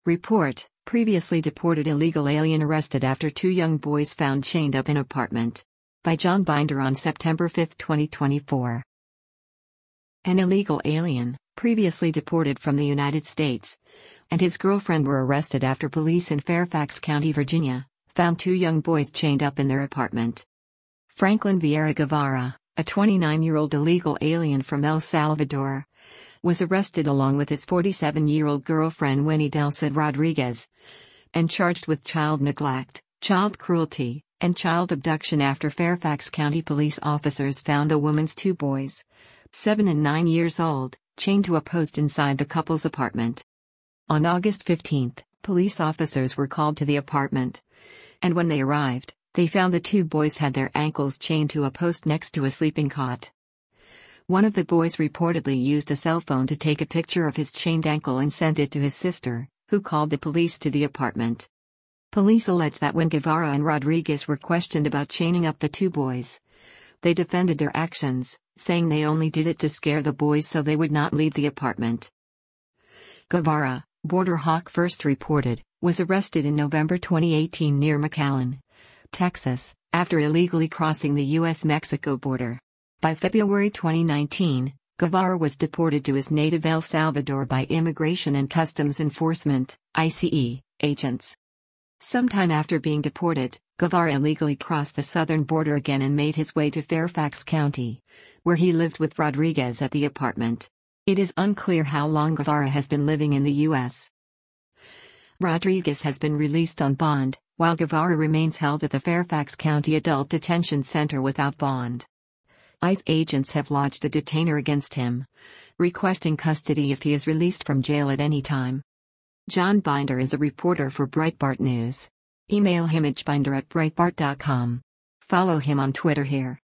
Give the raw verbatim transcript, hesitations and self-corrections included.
Report: Previously deported illegal alien arrested after two young boys found chained up in apartment. By John Binder on September fifth, twenty twenty-four. An illegal alien, previously deported from the United States, and his girlfriend were arrested after police in Fairfax County, Virginia, found two young boys chained up in their apartment. Franklin Vieira Guevara, a twenty-nine-year-old illegal alien from El Salvador, was arrested along with his forty-seven-year-old girlfriend Winnie Delcid Rodriguez, and charged with child neglect, child cruelty, and child abduction after Fairfax County police officers found the woman's two boys, seven and nine years old, chained to a post inside the couple's apartment. On August fifteenth, police officers were called to the apartment, and when they arrived, they found the two boys had their ankles chained to a post next to a sleeping cot. One of the boys reportedly used a cell phone to take a picture of his chained ankle and sent it to his sister, who called the police to the apartment. Police allege that when Guevara and Rodriguez were questioned about chaining up the two boys, they defended their actions, saying they only did it to scare the boys so they would not leave the apartment. Guevara, Border Hawk first reported, was arrested in November twenty eighteen near McAllen, Texas, after illegally crossing the U S Mexico border. By February twenty nineteen, Guevara was deported to his native El Salvador by Immigration and Customs Enforcement, I C E, agents. Sometime after being deported, Guevara illegally crossed the southern border again and made his way to Fairfax County, where he lived with Rodriguez at the apartment. It is unclear how long Guevara has been living in the U S. Rodriguez has been released on bond, while Guevara remains held at the Fairfax County Adult Detention Center without bond. ICE agents have lodged a detainer against him, requesting custody if he is released from jail at any time. John Binder is a reporter for Breitbart News. Email him at binder at breitbart dot com. Follow him on Twitter here.